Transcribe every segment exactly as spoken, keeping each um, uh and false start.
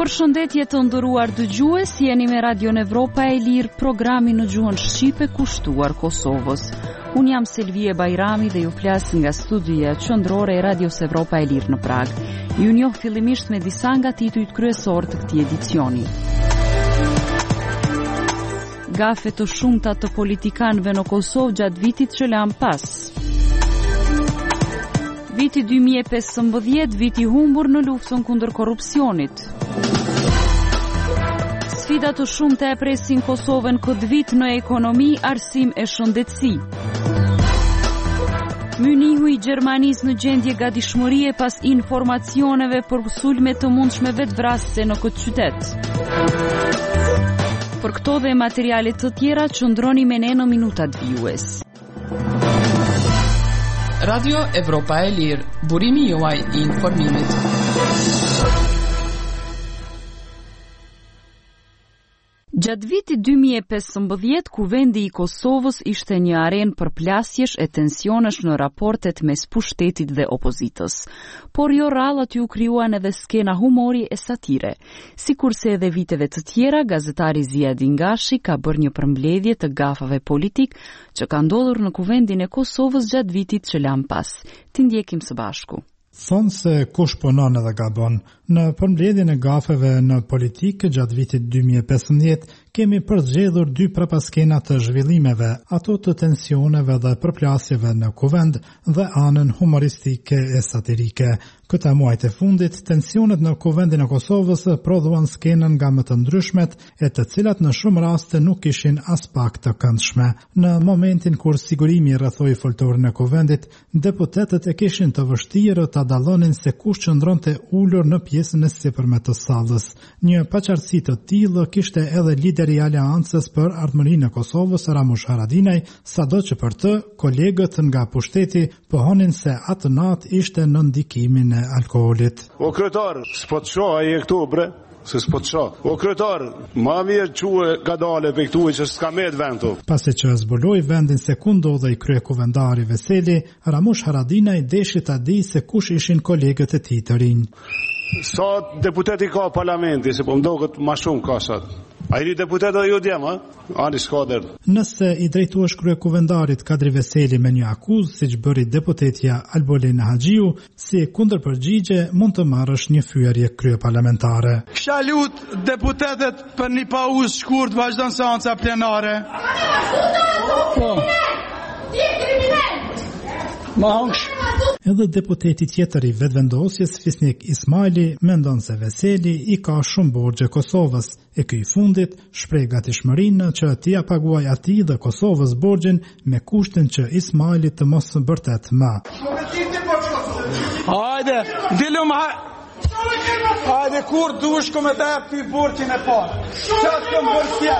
Përshëndetje të nderuar dëgjues, jeni me Radion Evropa e Lirë, programi në gjuhën shqipe kushtuar Kosovës. Unë jam Selvie Bajrami dhe ju flas nga studia qendrore e Radios Evropa e Lirë në Prag. Ju njoh fillimisht me disa nga titujt kryesor të këtij edicioni. Gafe të shumta të politikanëve në Kosovë gjatë vitit që lan pas. Viti dy mijë e pesëmbëdhjetë, viti humbur në luftën kundër korrupsionit. Sfida të shumta e presin Kosovën këtë vit në ekonomi, arsim e shëndetësi. Mynihu i Gjermanisë në gjendje gatishmërie pas informacioneve për sulme të mundshme vetvrasëse në këtë qytet. Për këto dhe materiale të tjera qëndroni me ne në minutat vijues. Radio Evropa e Lirë, burimi juaj i informimit. Gjatë vitit dy mijë e pesëmbëdhjetë, kuvendi i Kosovës ishte një arenë për plasjesh e tensionesh në raportet mes pushtetit dhe opozitës. Por jo rrallë aty u krijuan edhe skena humori e satire. Sikurse edhe viteve të tjera, gazetari Ziadin Gashi ka bërë një përmbledhje të gafave politik që ka ndodhur në kuvendin e Kosovës gjatë vitit që lan pas. Ti ndjekim së bashku. Thonë se kush punon edhe gabon. Në përmbledhjen e gafeve në politikë gjatë vitit dy mijë e pesëmbëdhjetë kemi përzgjedhur dy prapaskena të zhvillimeve, ato të tensioneve dhe përplasjeve në kuvend dhe anën humoristike e satirike. Këta muajt e fundit, tensionet në kuvendin e Kosovës prodhuan skenën nga më të ndryshmet, e të cilat në shumë raste nuk ishin as pak të këndshme. Në momentin kur sigurimi rrethoi foltorin e kuvendit, deputetët e kishin të vështirë ta dallonin se kush qëndronte ulur në pjesën e sipërme të sallës. Një paqartësi të tillë kishte edhe lideri i Aleancës për Ardhmërinë e Kosovës, Ramush Haradinaj, sado që për të kolegët nga pushteti pohonin se atë natë ishte në ndikimin e alkoolit. O kryetar, s'po të shoh ai këtu bre, se s'po të shoh. O kryetar, ma mirë quhe gadale pe këtu që s'ka me të vend tu. Pasi që zbuloi vendin se ku ndodhej kryekuvendari Veseli, Ramush Haradinaj deshi ta di se kush ishin kolegët e tij të rinj. Sa deputeti ka parlamenti, se po mdoket ma shumë ka sot. A i deputet dhe ju djem, a? Ani s'kader. Nëse i drejtuash kryekuvendarit Kadri Veseli me një akuzë, si që bëri deputetja Albolena Haxhiu, si kundër përgjigje mund të marrësh një fyerje kryeparlamentare. Kisha lut deputetet për një pauzë shkurt vazhdon seanca plenare. Po. Ma hongsh. Edhe deputeti tjetër i vetëvendosjes Fisnik Ismaili mendon se Veseli i ka shumë borxhe Kosovës, e ky i fundit shpreh gatishmërinë që t'i paguaj atij dhe Kosovës borxhin me kushtin që Ismaili të mos bërtet më. Hajde, dilum ha. Hajde kur dush kom të jap ty borxhin e parë. Çfarë kam bërë ti?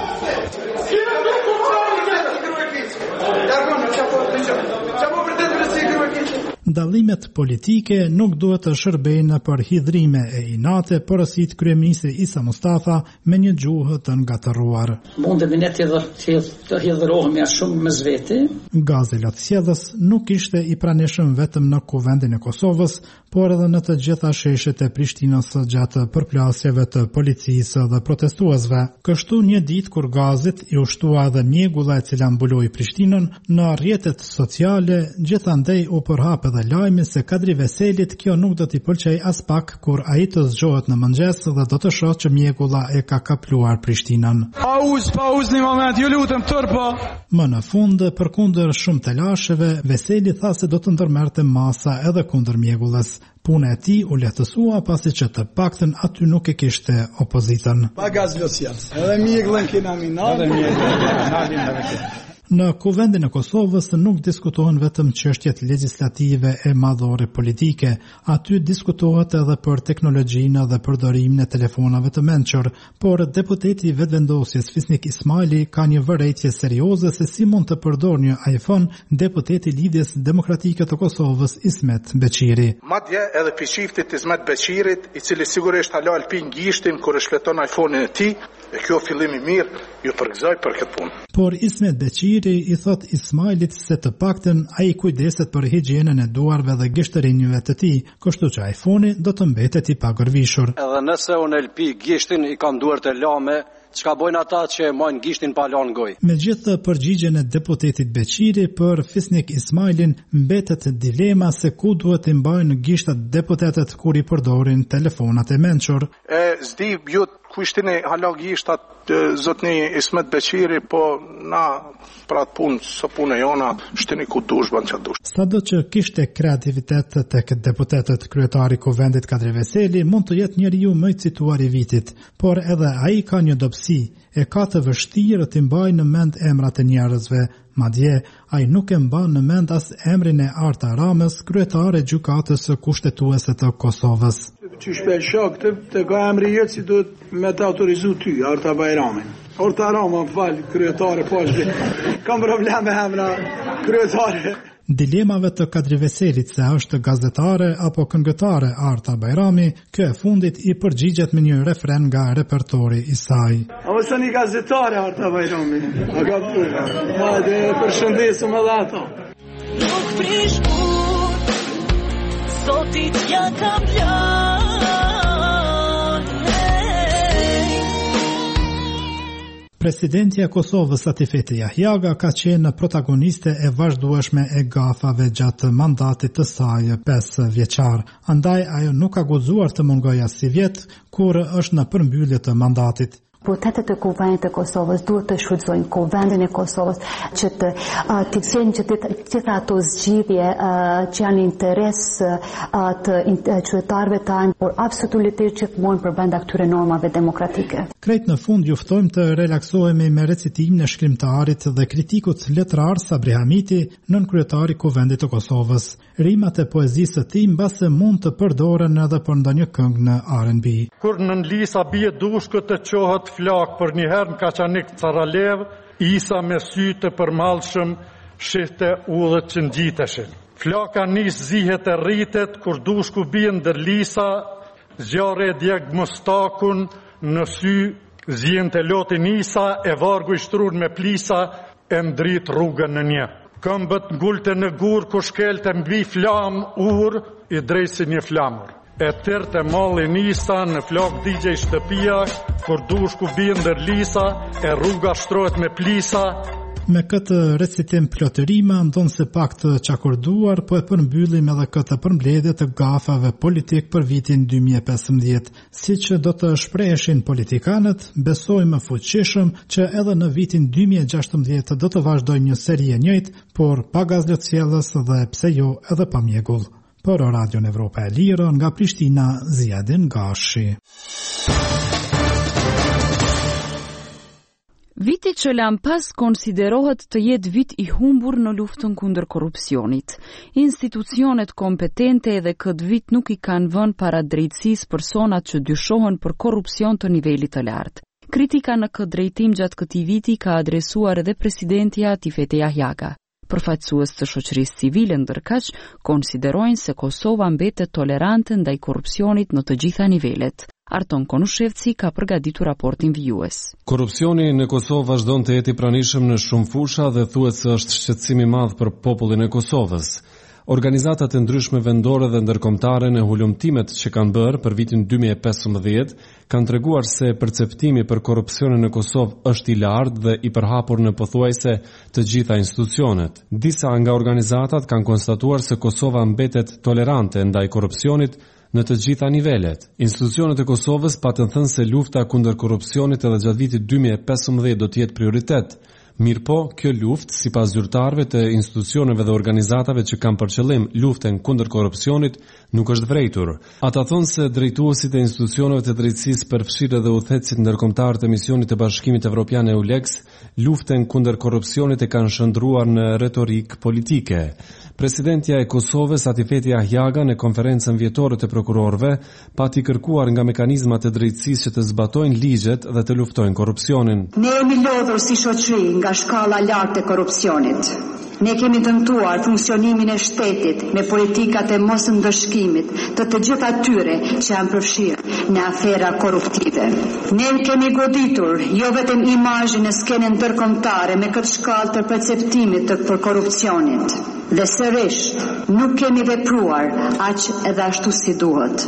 Dallimet politike nuk duhet të shërbejnë për hidhrime e inate, porosit kryeministri Isa Mustafa me një gjuhë të ngatëruar. Mundemi ne të hidhrohemi as shumë mes vete. Gazi Latsjedhës nuk ishte i pranishëm vetëm në kuvendin e Kosovës, por edhe në të gjitha sheshet e Prishtinës gjatë përplasjeve të policisë dhe protestuesve. Kështu një ditë kur Gazit i ushtua edhe mjegulla e cila mbuloi Prishtinën, në rrjetet sociale gjithandej u përhap edhe lajmi se Kadri Veselit kjo nuk do t'i pëlqej as pak kur ai të zgjohet në mëngjes dhe do të shohë që mjegulla e ka kapluar Prishtinën. Pauz, pauz një moment, ju lutem tërpo. Më në fund, përkundër shumë telasheve, Veseli tha se do të ndërmerrte masa edhe kundër mjegullës. Puna e tij u lehtësua pasi që të paktën aty nuk e kishte opozitën. Bagaz Losias. Edhe mjegullën kena minal. Edhe mjegullën. Në kuvendin e Kosovës nuk diskutohen vetëm çështjet legislative e madhore politike, aty diskutohet edhe për teknologjinë dhe përdorimin e telefonave të mençur, por deputeti i vetëvendosjes Fisnik Ismaili ka një vërejtje serioze se si mund të përdor një iPhone deputeti i Lidhjes Demokratike të Kosovës Ismet Beqiri. Madje edhe piçiftit Ismet Beqirit, i cili sigurisht hala alpin gishtin kur e shfleton iPhone-in e tij, e kjo fillim i mirë, ju përgëzoj për këtë punë. Por Ismet Beqiri Beqiri i thot Ismailit se të paktën ai kujdeset për higjienën e duarve dhe gishtërinjve të tij, kështu që iPhone-i do të mbetet i pagërvishur. Edhe nëse unë e lpi gishtin i kam duart e lame, çka bojnë ata që e majnë gishtin pa lanë goj. Megjithë përgjigjen e deputetit Beqiri për Fisnik Ismailin, mbetet dilema se ku duhet të mbajnë gishtat deputetët kur i përdorin telefonat e mençur. E zdi ju kushtin e hala gishtat zotni Ismet Beqiri, po na pra të punë së punë e jona shtini ku dush ban që dush. Sado që kishte kreativitet tek deputetët, kryetari Kuvendit Kadri Veseli mund të jetë njeriu më i cituar i vitit, por edhe ai ka një dobësi, e ka të vështirë të mbajë në mend emrat e njerëzve, madje ai nuk e mban në mend as emrin e Arta Ramës, kryetare gjykatës së kushtetuese të Kosovës. Që shpe shok të, të ka emri jetë si duhet me të autorizu ty, Arta Bajramin. Arta Rama, falë, kryetare, pashdi. Kam probleme emra kryetare. Dilemave të Kadri Veselit se është gazetare apo këngëtare Arta Bajrami, kjo e fundit i përgjigjet me një refren nga repertori i saj. A mësë një gazetare Arta Bajrami, a ka përra, ma dhe përshëndesëm edhe ato. Nuk prish kur, sotit ja kam plan. Presidentja e Kosovës Atifete Jahjaga ka qenë protagoniste e vazhdueshme e gafave gjatë mandatit të saj pesë vjeçar. Andaj ajo nuk ka guxuar të mungojë as si vjet kur është në përmbyllje të mandatit. Deputetët e Kuvendit të Kosovës duhet të shfrytëzojnë Kuvendin e Kosovës që të uh, të kthejnë që të gjitha ato zgjidhje uh, që janë interes uh, të uh, qytetarëve tanë, por absolutisht gjithmonë përbrenda këtyre normave demokratike. Krejt në fund ju ftojmë të relaksohemi me recitimin e shkrimtarit dhe kritikut letrar Sabri Hamiti, nën kryetari Kuvendit të Kosovës. Rimat e poezisë së tij mbase mund të përdoren edhe për ndonjë këngë në R and B. Kur nën lisa bie dushkët të qohët flak për një herë në Kaçanik Caralev, Isa me sy të përmallshëm shihte udhët që ngjiteshin. Flaka nis zihet e rritet kur dushku bie ndër lisa, zjarre e djeg mustakun në sy, zjente lotin Isa e vargu i shtrur me plisa e ndrit rrugën në një. Këmbët ngulte në gur ku shkelte mbi flam ur i drejsi një flamur. E tërë të malli Nisa në flok digje i shtëpia, kur dushku bie ndër lisa, e rruga shtrohet me plisa. Me këtë recitim plotërima ndonë se pak të qakurduar, po e përmbyllim edhe këtë përmbledhje të gafave politik për vitin dy mijë e pesëmbëdhjetë. Si që do të shpreheshin politikanët, besojmë fuqishëm që edhe në vitin dy mijë e gjashtëmbëdhjetë do të vazhdojnë një seri e njëjtë, por pa gazlotësjellës dhe pse jo edhe pa mjegull. Për Radion Evropa e Lirë nga Prishtina, Ziadin Gashi. Viti që lan pas konsiderohet të jetë vit i humbur në luftën kundër korrupsionit. Institucionet kompetente edhe këtë vit nuk i kanë vënë para drejtësisë personat që dyshohen për korrupsion të nivelit të lartë. Kritika në këtë drejtim gjatë këtij viti ka adresuar edhe presidentja Atifete Jahjaga. Përfaqësues të shoqërisë civile ndërkaq konsiderojnë se Kosova mbetet tolerante ndaj korrupsionit në të gjitha nivelet. Arton Konushevci ka përgatitur raportin vijues. Korrupsioni në Kosovë vazhdon të jetë i pranishëm në shumë fusha dhe thuhet se është shqetësim i madh për popullin e Kosovës. Organizatat e ndryshme vendore dhe ndërkombëtare në hulumtimet që kanë bërë për vitin dy mijë e pesëmbëdhjetë kanë treguar se perceptimi për korrupsionin në Kosovë është i lartë dhe i përhapur në pothuajse të gjitha institucionet. Disa nga organizatat kanë konstatuar se Kosova mbetet tolerante ndaj korrupsionit në të gjitha nivelet. Institucionet e Kosovës patën thënë se lufta kundër korrupsionit edhe gjatë vitit dy mijë e pesëmbëdhjetë do të jetë prioritet. Mirë po, kjo luftë, sipas zyrtarëve të institucioneve dhe organizatave që kanë për qëllim luftën kundër korrupsionit, nuk është vërejtur. Ata thonë se drejtuesit e institucioneve të drejtësisë përfshirë dhe udhëheqësit ndërkombëtar të misionit të Bashkimit Evropian EULEX, luftën kundër korrupsionit e kanë shndruar në retorik politike. Presidentja e Kosovës Atifete Jahjaga në konferencën vjetore të prokurorëve pati kërkuar nga mekanizmat e drejtësisë që të zbatojnë ligjet dhe të luftojnë korrupsionin. Ne jemi lodhur si shoqëri nga shkalla lartë e korrupsionit. Ne kemi dëmtuar funksionimin e shtetit me politikat e mos ndëshkimit të të gjitha atyre që janë përfshirë në afera korruptive. Ne kemi goditur jo vetëm imazhin e skenën ndërkombëtare me këtë shkallë të perceptimit të për korrupsionit. Dhe sërish, nuk kemi vepruar aq edhe ashtu si duhet.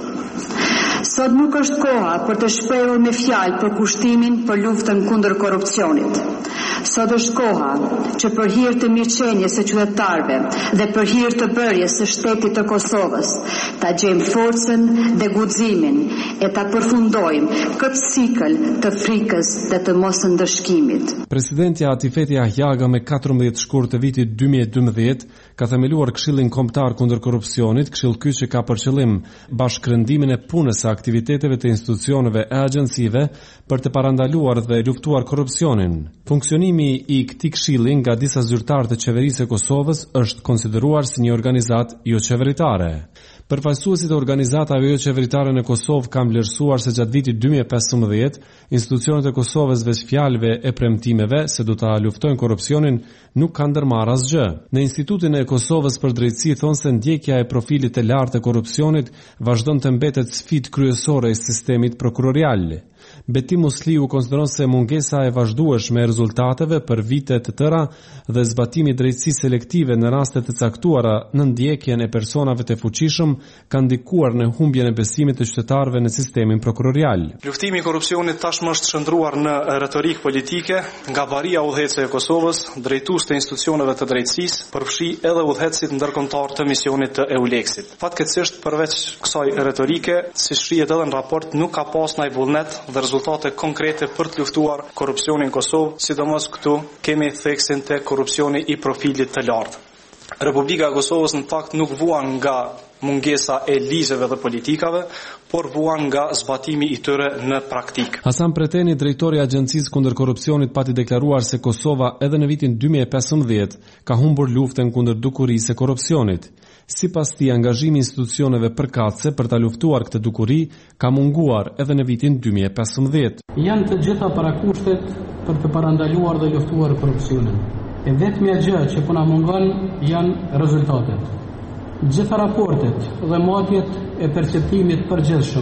Sot nuk është koha për të shprehur me fjalë për kushtimin për luftën kundër korrupsionit. Sot është koha që për hir të mirëqenies së qytetarëve dhe për hir të bërjes së shtetit të Kosovës, ta gjejmë forcën dhe guximin e ta përfundojmë këtë cikël të frikës dhe të mosndëshkimit. Presidenti Atifeti Ahjaga me katërmbëdhjetë shkurt të vitit dy mijë e dymbëdhjetë ka themeluar Këshillin Kombëtar kundër Korrupsionit, këshill ky që ka për qëllim bashkërëndimin e punës së aktiviteteve të institucioneve e agjencive për të parandaluar dhe luftuar korrupsionin. Funksionimi i këtij këshilli nga disa zyrtarë të qeverisë së Kosovës është konsideruar si një organizatë jo qeveritare. Përfaqësuesit e organizatave jo qeveritare në Kosovë kanë vlerësuar se gjatë vitit dy mijë e pesëmbëdhjetë institucionet e Kosovës veç fjalëve e premtimeve se do ta luftojnë korrupsionin nuk kanë ndërmarrë asgjë. Në Institutin e Kosovës për Drejtësi thonë se ndjekja e profilit të lartë të korrupsionit vazhdon të mbetet sfidë kryesore e sistemit prokurorial. Betim Musliu konsideron se mungesa e vazhdueshme e rezultateve për vite të tëra dhe zbatimi i drejtësisë selektive në raste të caktuara në ndjekjen e personave të fuqishëm kanë ndikuar në humbjen e besimit të qytetarëve në sistemin prokurorial. Luftimi i korrupsionit tashmë është shndruar në retorikë politike, nga baria udhëhecëse e Kosovës, drejtues të institucioneve të drejtësisë, përfshi edhe udhëhecësit ndërkombëtar të misionit të EULEX-it. Fatkeqësisht përveç kësaj retorike, si shrihet edhe në raport, nuk ka pas ndaj vullnet dhe rezultate konkrete për të luftuar korrupsionin në Kosovë, sidomos këtu kemi theksin te korrupsioni i profilit të lartë. Republika e Kosovës në fakt nuk vuan nga mungesa e ligjeve dhe politikave, por vuan nga zbatimi i tyre në praktik. Hasan Preteni, drejtori i Agjencisë kundër korrupsionit, pati deklaruar se Kosova edhe në vitin dy mijë e pesëmbëdhjetë ka humbur luftën kundër dukurisë e korrupsionit. Sipas tij, angazhimi i institucioneve përkatëse për ta luftuar këtë dukuri ka munguar edhe në vitin dy mijë e pesëmbëdhjetë. Janë të gjitha parakushtet për të parandaluar dhe luftuar korrupsionin. E vetmja gjë që po na mungon janë rezultatet. Gjitha raportet dhe matjet e perceptimit përgjithshëm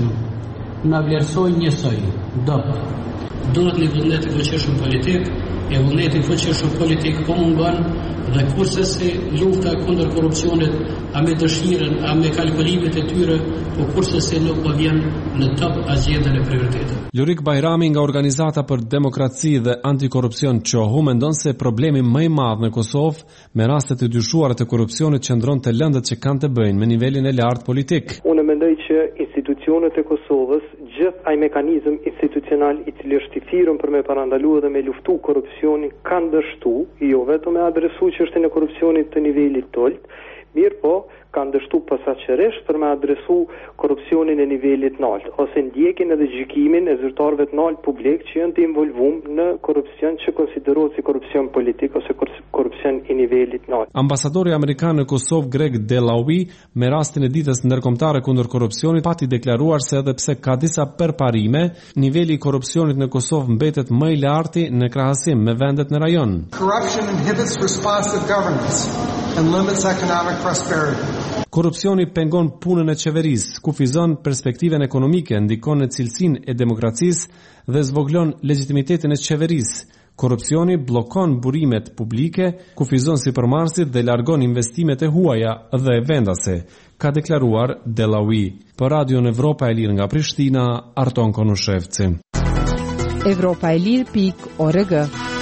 na vlerësojnë njësoj, dop. Duhet një vullnet i fuqishëm politik, e vullneti i fuqishëm politik po mungon dhe kurse si lufta kundër korrupsionit a me dëshirën, a me kalkulimet e tyre, po kurse si nuk po vjen në top agjendën e prioritetit. Lurik Bajrami nga Organizata për Demokraci dhe Antikorrupsion Qohu mendon se problemi më i madh në Kosovë me rastet e dyshuara të korrupsionit qëndron te lëndët që kanë të bëjnë me nivelin e lartë politik. Unë mendoj që institucionet e Kosovës, gjithë ai mekanizëm institucional i cili është i thirrur për me parandaluar dhe me luftu korrupsionin, kanë dështu, jo vetëm me adresu çështjen e korrupsionit të nivelit të lartë, mirë po kanë dështu posaçërisht për me adresu korrupsionin e nivelit të lartë, ose ndjekin edhe gjykimin e zyrtarëve të lartë publik që janë të involvuar në korrupsion që konsiderohet si korrupsion politik ose korrupsion i nivelit të lartë. Ambasadori amerikan në Kosovë Greg Delawi me rastin e ditës ndërkombëtare kundër korrupsionit pati deklaruar se edhe pse ka disa përparime, niveli i korrupsionit në Kosovë mbetet më i lartë në krahasim me vendet në rajon. Corruption inhibits responsive governance and limits economic prosperity. Korrupsioni pengon punën e qeverisë, kufizon perspektiven ekonomike, ndikon në cilësinë e demokracisë dhe zvoglon legitimitetin e qeverisë. Korrupsioni bllokon burimet publike, kufizon sipërmarrësit dhe largon investimet e huaja dhe vendase, ka deklaruar Delawi. Për Radion Evropa e Lirë nga Prishtina, Arton Konushevci. Evropa e Lirë pikë org.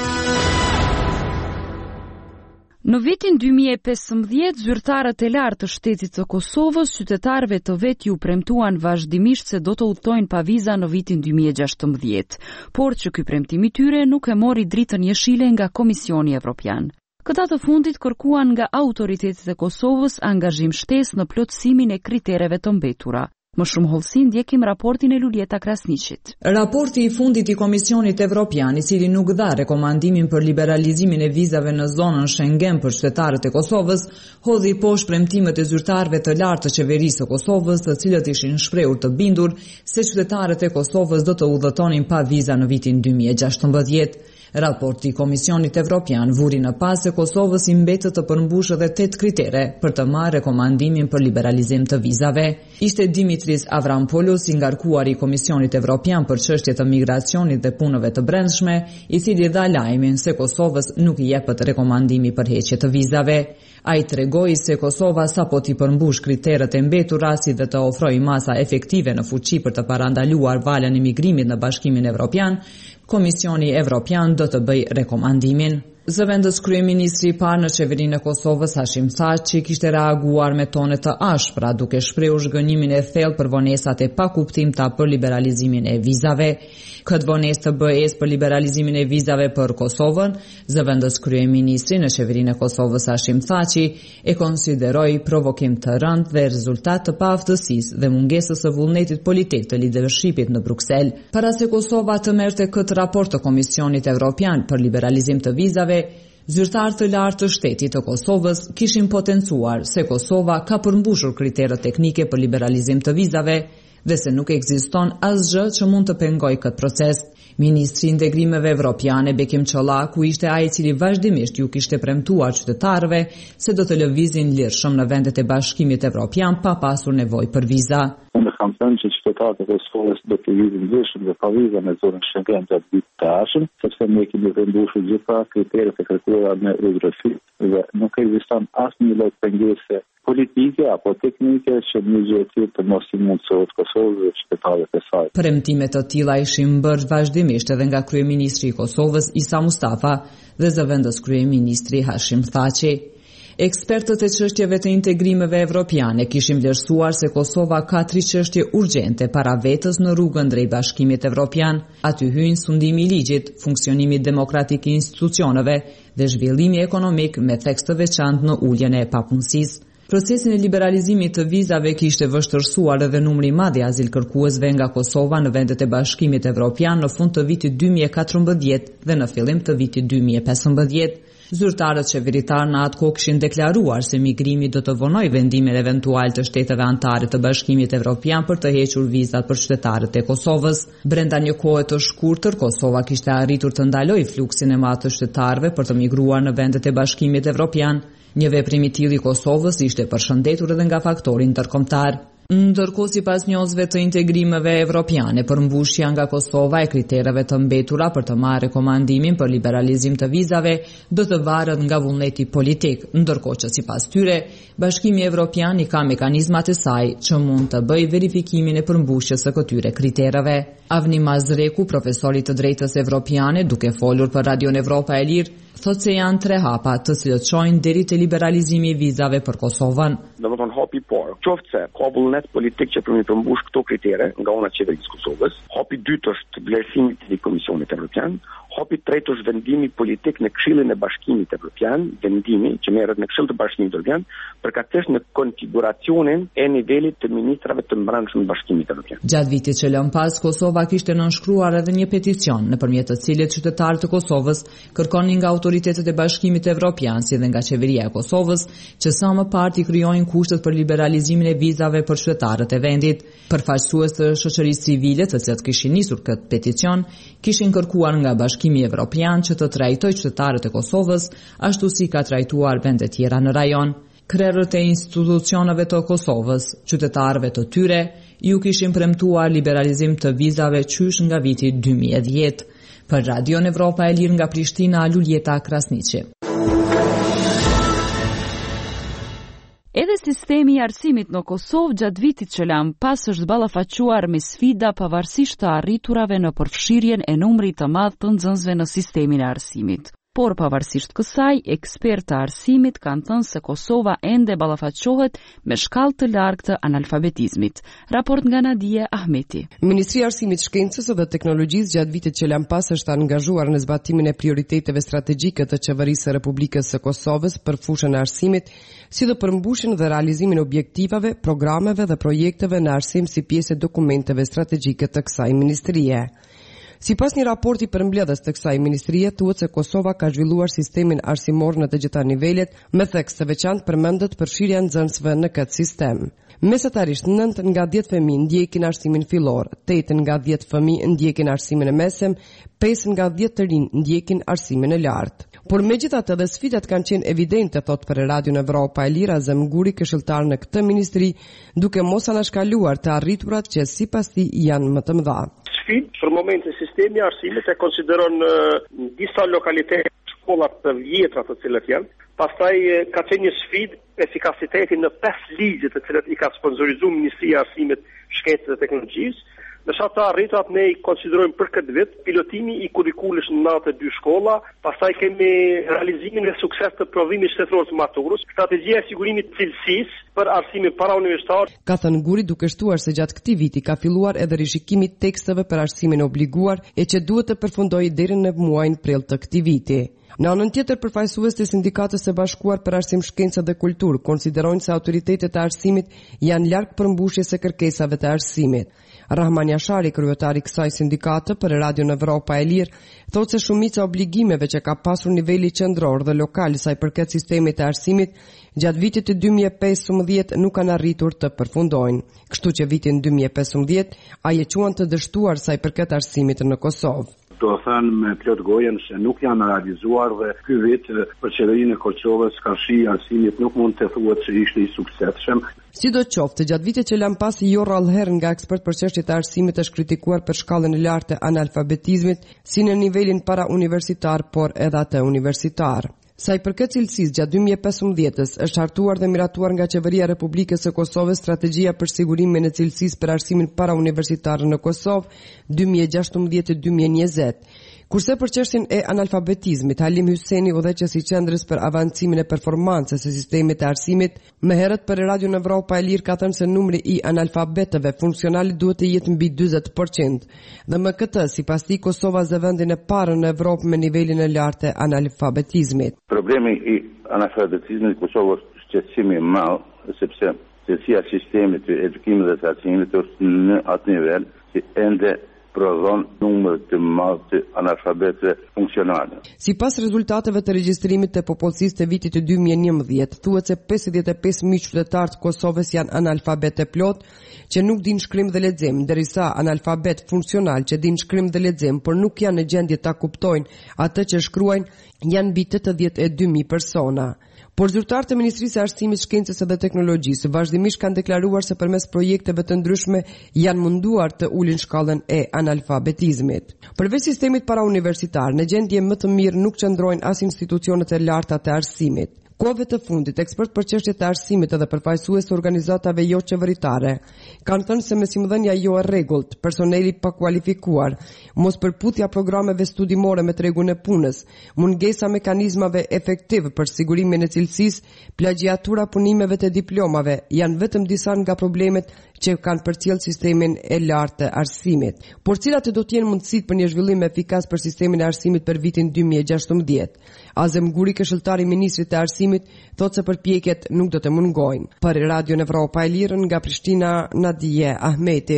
Në vitin dy mijë e pesëmbëdhjetë, zyrtarët e lartë të shtetit të Kosovës, qytetarëve të vet ju premtuan vazhdimisht se do të udhtojnë pa viza në vitin dy mijë e gjashtëmbëdhjetë, por që ky premtim i tyre nuk e mori dritën jeshile nga Komisioni Evropian. Këta të fundit kërkuan nga autoritetet e Kosovës angazhim shtesë në plotësimin e kritereve të mbetura. Më shumë hollësi ndjekim raportin e Lulieta Krasniqit. Raporti i fundit i Komisionit Evropian, i cili nuk dha rekomandimin për liberalizimin e vizave në zonën Schengen për qytetarët e Kosovës, hodhi poshtë premtimet e zyrtarëve të lartë të qeverisë së Kosovës, të cilët ishin shprehur të bindur se qytetarët e Kosovës do të udhëtonin pa viza në vitin dy mijë e gjashtëmbëdhjetë. Raporti i Komisionit Evropian vuri në pas se Kosovës i mbetet të përmbushë edhe tetë kritere për të marrë rekomandimin për liberalizim të vizave. Ishte Dimitris Avramopoulos, i ngarkuari i Komisionit Evropian për çështje të migracionit dhe punëve të brendshme, i cili dha lajmin se Kosovës nuk i jepet rekomandimi për heqje të vizave. Ai tregoi se Kosova sapo t'i përmbush kriteret e mbetura si dhe të ofrojë masa efektive në fuqi për të parandaluar valën e migrimit në Bashkimin Evropian, Komisioni Evropian do të bëj rekomandimin. Zëvendës kryeministri i parë në qeverinë e Kosovës, Hashim Thaçi, kishte reaguar me tone të ashpra duke shprehur zhgënjimin e thellë për vonesat e pakuptimta për liberalizimin e vizave. Këtë vonesë të B E-s për liberalizimin e vizave për Kosovën, zëvendës kryeministri në qeverinë e Kosovës, Hashim Thaçi, e konsideroi provokim të rëndë dhe rezultat të paaftësisë dhe mungesës së vullnetit politik të leadershipit në Bruksel. Para se Kosova të merrte këtë raport të Komisionit Evropian për liberalizim të vizave, zyrtarë të lartë të shtetit të Kosovës kishin potencuar se Kosova ka përmbushur kriteret teknike për liberalizim të vizave dhe se nuk ekziston asgjë që mund të pengojë këtë proces. Ministri i Integrimeve Evropiane Bekim Çollaku ishte ai i cili vazhdimisht ju kishte premtuar qytetarëve se do të lëvizin lirshëm në vendet e Bashkimit Evropian pa pasur nevojë për viza. Unë kam thënë që qytetarët e Kosovës do të lëvizin lirshëm dhe pa viza në zonën Schengen gjatë vitit të ardhshëm, sepse ne kemi vendoshur gjitha kriteret e kërkuara në Eurofil dhe nuk ekziston asnjë lloj pengese politike apo teknike që një gjë e tillë të mos i mundsohet Kosovës dhe qytetarëve të saj. Premtime të tilla ishin bërë vazhdimisht edhe nga kryeministri i Kosovës Isa Mustafa dhe zëvendës kryeministri Hashim Thaçi. Ekspertët e çështjeve të integrimeve evropiane kishin vlerësuar se Kosova ka tri çështje urgjente para vetës në rrugën drejt Bashkimit Evropian. Aty hyjnë sundimi i ligjit, funksionimi demokratik i institucioneve dhe zhvillimi ekonomik me theks të veçantë në uljen e papunësisë. Procesin e liberalizimit të vizave kishte vështërsuar edhe numri i madh i azilkërkuesve nga Kosova në vendet e Bashkimit Evropian në fund të vitit dy mijë e katërmbëdhjetë dhe në fillim të vitit dy mijë e pesëmbëdhjetë. Zyrtarët qeveritar në atë kohë kishin deklaruar se migrimi do të vonojë vendimin eventual të shteteve anëtare të Bashkimit Evropian për të hequr vizat për qytetarët e Kosovës. Brenda një kohe të shkurtër, Kosova kishte arritur të ndalojë fluksin e madh të qytetarëve për të migruar në vendet e Bashkimit Evropian. Një veprim i tillë i Kosovës ishte përshëndetur edhe nga faktori ndërkombëtar. Ndërkohë, sipas njohësve të integrimeve evropiane, përmbushja nga Kosova e kritereve të mbetura për të marrë rekomandimin për liberalizim të vizave do të varet nga vullneti politik, ndërkohë që sipas tyre, Bashkimi Evropian i ka mekanizmat e saj që mund të bëjë verifikimin e përmbushjes së këtyre kritereve. Avni Mazreku, profesori të drejtës evropiane, duke folur për Radion Evropa e Lirë, thotë se janë tre hapa të cilët çojnë deri te liberalizimi i vizave për Kosovën. Domethënë hapi i parë, qoftë se ka vullnet politik që për mi përmbush këto kritere nga ana e qeverisë Kosovës, hapi i dytë është vlerësimi i Komisionit Evropian, hapi i tretë është vendimi politik në Këshillin e Bashkimit Evropian, vendimi që merret në Këshill të Bashkimit Evropian, përkatësisht në konfiguracionin e nivelit të ministrave të brendshëm të Bashkimit Evropian. Gjatë vitit që lëm pas, Kosova kishte nënshkruar edhe një peticion nëpërmjet të cilit qytetarët e Kosovës kërkonin nga autoritetet e Bashkimit Evropian si dhe nga qeveria e Kosovës që sa më parë të krijojnë kushtet për liberalizimin e vizave për qytetarët e vendit. Përfaqësues të shoqërisë civile, të cilët kishin nisur këtë peticion, kishin kërkuar nga Bashkimi Evropian që të trajtojë qytetarët e Kosovës ashtu si ka trajtuar vende tjera në rajon. Krerët e institucioneve të Kosovës, qytetarëve të tyre, ju kishin premtuar liberalizim të vizave qysh nga viti dy mijë e dhjetë. Për Radion Evropa e Lirë nga Prishtina, Luljeta Krasniqi. Edhe sistemi i arsimit në Kosovë gjatë vitit që lam pas është ballafaquar me sfida pavarësisht të arriturave në përfshirjen e numrit të madh të nxënësve në sistemin e arsimit. Por pavarësisht kësaj, ekspertë të arsimit kanë thënë se Kosova ende ballafaqohet me shkallë të largë të analfabetizmit. Raport nga Nadia Ahmeti. Ministria e Arsimit, Shkencës dhe Teknologjisë gjatë vitit që lam pas është angazhuar në zbatimin e prioriteteve strategjike të qeverisë së Republikës së Kosovës për fushën e arsimit, si dhe përmbushjen dhe realizimin e objektivave, programeve dhe projekteve në arsim si pjesë e dokumenteve strategjike të kësaj ministrie. Sipas një raporti përmbledhës të kësaj ministrie, thuhet se Kosova ka zhvilluar sistemin arsimor në të gjitha nivelet, me theks të veçantë përmendet përfshirja e nxënësve në këtë sistem. Mesatarisht nëntë nga dhjetë fëmijë ndjekin arsimin fillor, tetë nga dhjetë fëmijë ndjekin arsimin e mesëm, pesë nga dhjetë të rinj ndjekin arsimin e lartë. Por megjithatë dhe sfidat kanë qenë evidente, thot për Radion Evropa e Lirë Azem Guri, këshilltar në këtë ministri, duke mos anashkaluar të arriturat që sipas tij janë më të mëdha. Sfidë për momentin sistemi i arsimit e konsideron në disa lokalitete shkolla të vjetra të cilat janë. Pastaj ka qenë një sfidë efikasiteti në pesë ligje të cilat i ka sponsorizuar Ministria e Arsimit, Shkencës dhe Teknologjisë. Në shatë të arritat ne i konsiderojmë për këtë vit pilotimi i kurrikulës në natë dy shkolla, pastaj kemi realizimin e sukses të provimit shtetëror të maturës, strategjia e sigurimit të cilësisë për arsimin parauniversitar. Ka thënë Guri, duke shtuar se gjatë këtij viti ka filluar edhe rishikimi i teksteve për arsimin obliguar e që duhet të përfundojë deri në muajin prill të këtij viti. Në anën tjetër, përfaqësues të Sindikatës së Bashkuar për Arsim, Shkencë dhe Kulturë konsiderojnë se autoritetet e arsimit janë larg përmbushjes së kërkesave të arsimit. Rahman Jashari, kryetari i kësaj sindikate për Radion Evropa e Lirë, thotë se shumica e obligimeve që ka pasur niveli qendror dhe lokal sa i përket sistemit të arsimit gjatë vitit të dy mijë e pesëmbëdhjetë nuk kanë arritur të përfundojnë. Kështu që vitin dy mijë e pesëmbëdhjetë ai e quan të dështuar sa i përket arsimit në Kosovë. Do thënë me plot gojen se nuk janë realizuar dhe ky vit për qeverinë e Kosovës ka shi arsimit nuk mund të thuhet se ishte i suksesshëm. Sidoqoftë, gjatë vitit që lan pas jo rrallëherë nga ekspert për çështjet e arsimit është kritikuar për shkallën e lartë të analfabetizmit, si në nivelin para universitar, por edhe atë universitar. Sa i përket cilësisë, gjatë dy mijë e pesëmbëdhjetës është hartuar dhe miratuar nga Qeveria e Republikës së Kosovës strategjia për sigurimin e cilësisë për arsimin parauniversitar në Kosovë dy mijë e gjashtëmbëdhjetë dy mijë e njëzet. Kurse për çështjen e analfabetizmit, Halim Hyseni, udhëheqës i qendrës për avancimin e performancës së sistemit të arsimit, më herët për Radion Evropa e Lirë ka thënë se numri i analfabetëve funksional duhet të jetë mbi njëzet përqind. Dhe me këtë, sipas tij, Kosova zë vendin e parë në Evropë me nivelin e lartë të analfabetizmit. Problemi i analfabetizmit në Kosovë është shqetësimi i madh, sepse cilësia e sistemit të edukimit dhe të arsimit është në atë nivel që ende prodhon numër të madh të analfabetëve funksionale. Sipas rezultateve të regjistrimit të popullsisë të vitit të dy mijë e njëmbëdhjetë, thuhet se pesëdhjetë e pesë mijë qytetarë të Kosovës janë analfabetë plot, që nuk dinë shkrim dhe lexim, ndërsa analfabet funksional që dinë shkrim dhe lexim, por nuk janë në gjendje ta kuptojnë atë që shkruajnë, janë mbi tetëdhjetë e dy mijë persona. Por zyrtarët e Ministrisë së Arsimit, Shkencës dhe Teknologjisë vazhdimisht kanë deklaruar se përmes projekteve të ndryshme janë munduar të ulin shkallën e analfabetizmit. Përveç sistemit parauniversitar, në gjendje më të mirë nuk qëndrojnë as institucionet e larta të arsimit. Kohëve të fundit, ekspert për çështjet e arsimit edhe përfaqësues të organizatave jo qeveritare kanë thënë se mesimdhënia jo e rregullt, personeli pa kualifikuar, mos përputhja programeve studimore me tregun e punës, mungesa mekanizmave efektiv për sigurimin e cilësisë, plagjiatura punimeve të diplomave janë vetëm disa nga problemet që kanë përcjell sistemin e lartë të arsimit. Por cilat do të jenë mundësitë për një zhvillim efikas për sistemin e arsimit për vitin dy mijë e gjashtëmbëdhjetë? Azem Guri, këshilltari i ministrit të arsimit, thotë se përpjekjet nuk do të mungojnë. Për Radion Evropa e Lirë nga Prishtina, Nadije Ahmeti.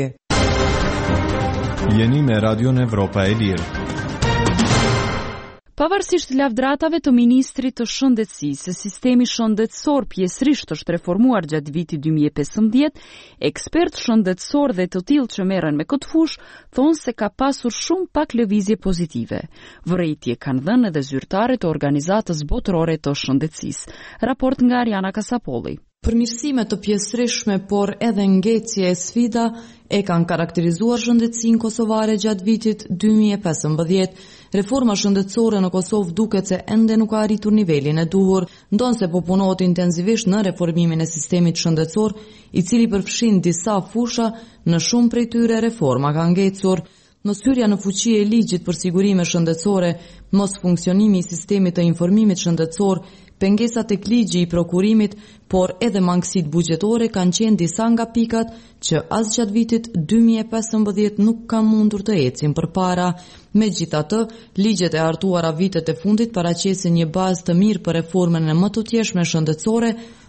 Jeni me Radion Evropa e Lirë. Pavarësisht lavdratave të ministrit të shëndetësisë, sistemi shëndetësor pjesërisht është reformuar gjatë vitit dy mijë e pesëmbëdhjetë, ekspert shëndetësor dhe të tillë që merren me këtë fushë thonë se ka pasur shumë pak lëvizje pozitive. Vërejtje kanë dhënë edhe zyrtarët e organizatës botërore të shëndetësisë. Raport nga Ariana Kasapolli. Përmirësime të pjesërishme, por edhe ngecje e sfida e kanë karakterizuar shëndetësinë kosovare gjatë vitit dy mijë e pesëmbëdhjetë. Reforma shëndetësore në Kosovë duket se ende nuk ka arritur nivelin e duhur, ndonse po punohet intensivisht në reformimin e sistemit shëndetësor, i cili përfshin disa fusha, në shumë prej tyre reforma ka ngecur. Mos hyrja në fuqi e ligjit për sigurime shëndetësore, mos funksionimi i sistemit të informimit shëndetësor, pengesat tek ligji i prokurimit, por edhe mangësitë buxhetore kanë qenë disa nga pikat që as gjatë vitit dy mijë e pesëmbëdhjetë nuk kanë mundur të ecin përpara. Megjithatë, ligjet e hartuara vitet e fundit paraqesin një bazë të mirë për reformën e më të tjeshme shëndetësore,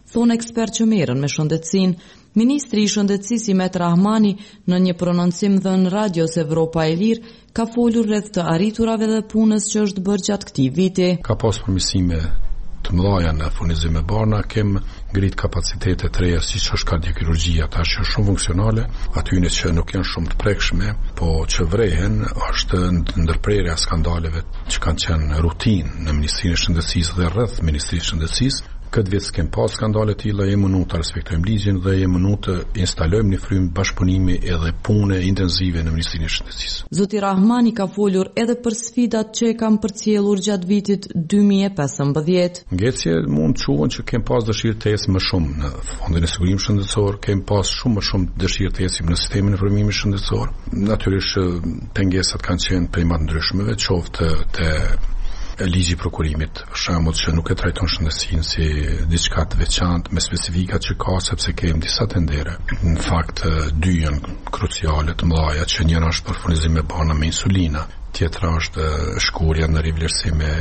thonë ekspert që merren me shëndetësinë. Ministri i Shëndetësisë Imet Rahmani në një prononcim dhënë Radios Evropa e Lirë ka folur rreth të arriturave dhe punës që është bërë gjatë këtij viti. Ka pas përmirësime të mëdha në furnizim e barna, kem ngrit kapacitete të reja siç është kardiokirurgjia, tash është shumë funksionale, atyne që nuk janë shumë të prekshme, po që vrehen është ndërprerja e skandaleve që kanë qenë rutinë në Ministrinë e Shëndetësisë dhe rreth Ministrisë së Shëndetësisë. Këtë vit s'kem pas skandale të tilla, jemi mënu të respektojmë ligjin dhe jemi mënu të instalojmë një frymë bashkëpunimi edhe pune intensive në Ministrinë e Shëndetësisë. Zoti Rahmani ka folur edhe për sfidat që e kanë përcjellur gjatë vitit dy mijë e pesëmbëdhjetë. Ngecje mund të quhen që kem pas dëshirë të ecim më shumë në Fondin e Sigurimit Shëndetësor, kem pas shumë më shumë dëshirë të ecim në sistemin e informimit shëndetësor. Natyrisht pengesat kanë qenë prej më të ndryshmeve, qoftë të ligji i prokurimit, për shembull që nuk e trajton shëndetësinë si diçka të veçantë me specifikat që ka, sepse kemi disa tendere. Në fakt dy janë kruciale të mëdha, që njëra është për furnizim me barna me insulina, tjetra është shkurja në rivlerësim e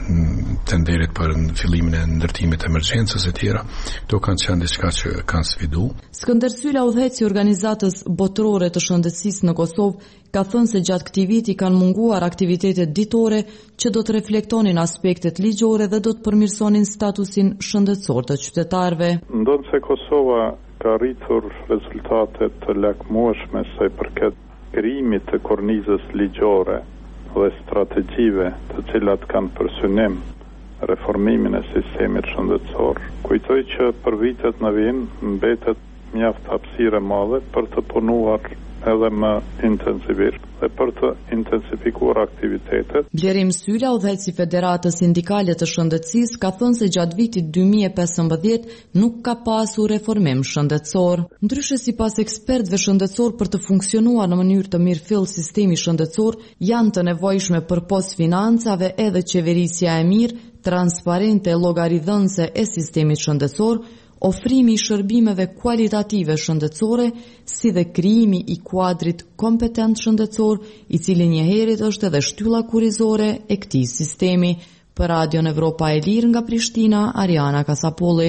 tenderit për fillimin e ndërtimit të emergjencës e tjera. Këto kanë qenë diçka që kanë sfidu. Skënder Sylla, udhëheqësi i organizatës botërore të shëndetësisë në Kosovë, ka thënë se gjatë këtij viti kanë munguar aktivitetet ditore që do të reflektonin aspektet ligjore dhe do të përmirësonin statusin shëndetësor të qytetarëve. Ndonë se Kosova ka rritur rezultate të lakmueshme sa i përket krijimit të kornizës ligjore dhe strategjive të cilat kanë për synim reformimin e sistemit shëndetësor. Kujtoj që për vitet në vijim mbetet mjaft hapësirë e madhe për të punuar edhe më intensivisht dhe për të intensifikuar aktivitetet. Blerim Sylla, udhëheqësi i Federatës Sindikale të Shëndetësisë, ka thënë se gjatë vitit dy mijë e pesëmbëdhjetë nuk ka pasur reformim shëndetësor. Ndryshe sipas ekspertëve shëndetësor, për të funksionuar në mënyrë të mirëfill sistemi shëndetësor, janë të nevojshme përpos financave edhe qeverisja e mirë, transparente e llogaridhënëse e sistemit shëndetësor, ofrimi i shërbimeve kualitative shëndetësore, si dhe krijimi i kuadrit kompetent shëndetësor, i cili njëherët është edhe shtylla kurrizore e këtij sistemi. Për Radion Evropa e Lirë nga Prishtina, Ariana Kasapolli.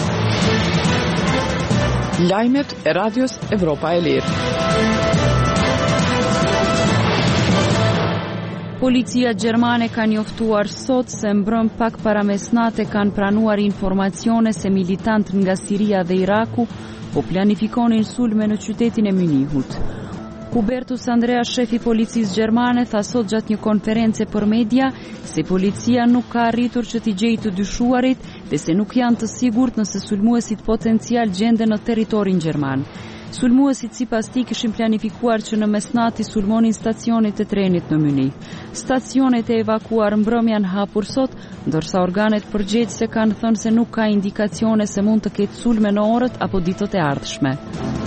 Lajmet e Radios Evropa e Lirë. Policia gjermane ka njoftuar sot se mbrëm pak para mesnate kanë pranuar informacione se militant nga Siria dhe Iraku po planifikonin sulme në qytetin e Munihut. Hubertus Andrea, shefi policisë gjermane, tha sot gjatë një konference për media se policia nuk ka arritur që t'i gjejë të dyshuarit dhe se nuk janë të sigurt nëse sulmuesit potencial gjenden në territorin gjerman. Sulmuesit sipas tij kishin planifikuar që në mesnatë sulmonin stacionet e trenit në Munih. Stacionet e evakuar mbrëm janë hapur sot, ndërsa organet përgjegjëse kanë thënë se nuk ka indikacione se mund të ketë sulme në orët apo ditët e ardhshme.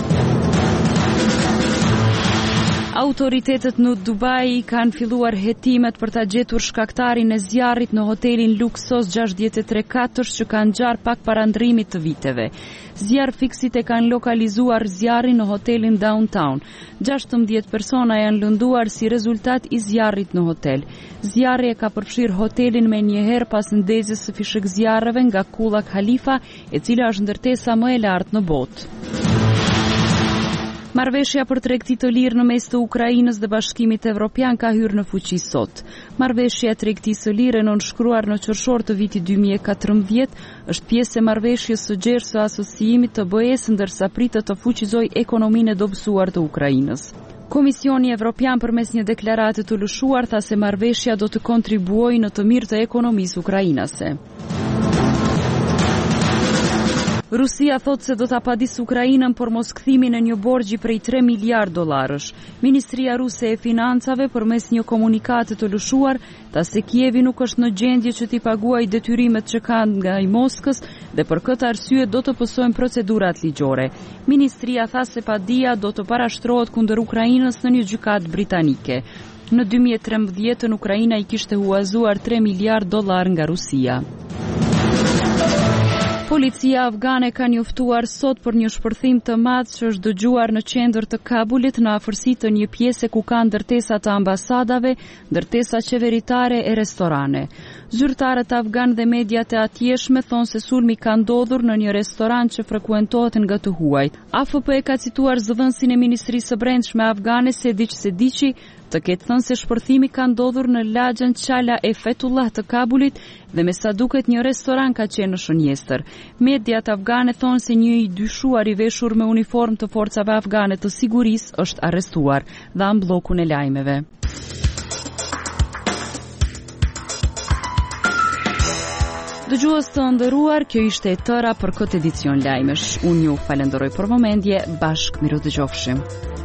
Autoritetet në Dubai kanë filluar hetimet për ta gjetur shkaktarin e zjarrit në hotelin luksos gjashtëdhjetë e tre katësh që kanë ngjarë pak para ndrimit të viteve. Zjarr fiksit e kanë lokalizuar zjarrin në hotelin Downtown. gjashtëmbëdhjetë persona janë lënduar si rezultat i zjarrit në hotel. Zjarri e ka përfshirë hotelin me njëherë pas ndezjes së fishek zjarreve nga kulla Khalifa, e cila është ndërtesa më e lartë në botë. Marrëveshja për tregti të lirë në mes të Ukrainës dhe Bashkimit Evropian ka hyrë në fuqi sot. Marrëveshja e tregtisë së lirë, nënshkruar në qershor të vitit dy mijë e katërmbëdhjetë, është pjesë e marrëveshjes së gjerë së asociimit të B E-s, ndërsa pritet të fuqizojë ekonominë e dobësuar të Ukrainës. Komisioni Evropian përmes një deklarate të lëshuar tha se marrëveshja do të kontribuojë në të mirë të ekonomisë ukrainase. Rusia thot se do ta padis Ukrainën për mos kthimin e një borxhi prej tre miliard dollarësh. Ministria Ruse e Financave përmes një komunikate të lëshuar tha se Kievi nuk është në gjendje që t'i paguajë detyrimet që ka nga i Moskës dhe për këtë arsye do të pësojnë procedurat ligjore. Ministria tha se padia do të parashtrohet kundër Ukrainës në një gjykatë britanike. Në dy mijë e trembëdhjetë Ukraina i kishte huazuar tre miliard dollar nga Rusia. Policia afgane ka njoftuar sot për një shpërthim të madh që është dëgjuar në qendër të Kabulit në afërsi të një pjese ku ka ndërtesa të ambasadave, ndërtesa qeveritare e restorane. Zyrtarët afgan dhe mediat e atjeshme thonë se sulmi ka ndodhur në një restorant që frekuentohet nga të huajt. A F P ka cituar zëvendësin e Ministrisë së Brendshme afgane Sediq Sediqi të ketë thënë se shpërthimi ka ndodhur në lagjën Qala e Fetullah të Kabulit dhe me sa duket një restoran ka qenë në shënjestër. Mediat afgane thonë se një i dyshuar i veshur me uniform të forcave afgane të sigurisë është arrestuar dhe në bllokun e lajmeve. Dëgjues të nderuar, kjo ishte e tëra për këtë edicion lajmesh. Unë ju falenderoj për vëmendje, bashkë miru dëgjofshim.